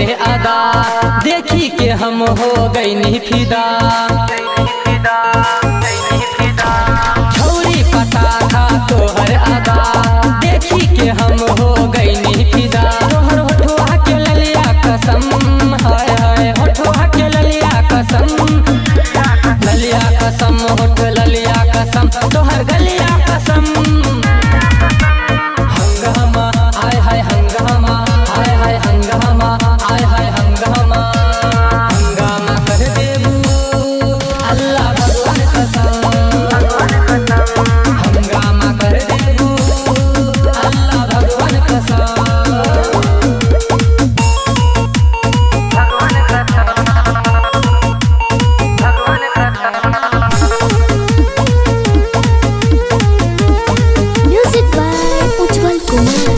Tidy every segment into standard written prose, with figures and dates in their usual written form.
तोहरे अदा देखी के हम हो गई नहीं फिदा। छौरी पता था तोहर अदा देखी के हम हो गई नहीं फिदा। तोहर होठवा के ललिया कसम हाय हाय होठवा के ललिया कसम ललिया कसम होठ ललिया कसम तोहर गलिया कसम। हंगामा हाय हाय हंगामा हाय हाय हंगामा हाय हाय हंगामा हंगामा कर देबू अल्लाह भगवान कसम। हंगामा कर देबू अल्लाह भगवान कसम। Music by Ujjwal Kumar.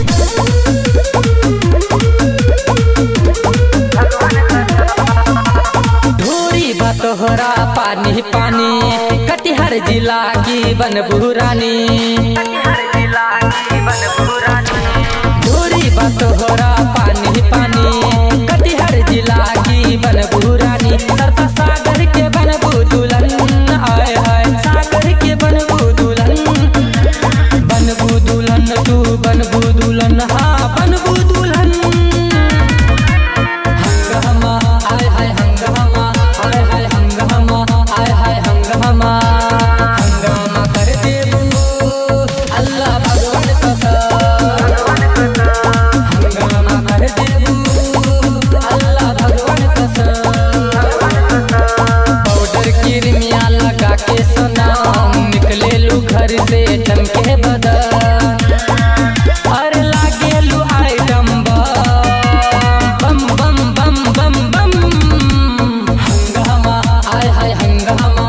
ढोरी बा तोहरा पानी पानी कटिहार जिला की बनबू रानी। ढोरी बा तोहरा पानी पानी कटिहार जिला की बनबू रानी। सरता सागर के बनबू दुल्हन हाय हाय सागर के बनबू दुल्हन। बनबू दुल्हन तू बनबू दुल्हन हाँ बनबू दुल्हन। हंगामा हाय हाय हंगामा हाय हाय हंगामा हाय हाय हंगामा हंगामा कर देबू अल्लाह भगवान कसम। हंगामा कर देबू अल्लाह भगवान कसम। पाउडर की रिमिया लगा के सनम निकले लू घर से चमके बदन। अरे लागे लू आइटम बम बम बम बम बम। हंगामा हाय हाय हंगामा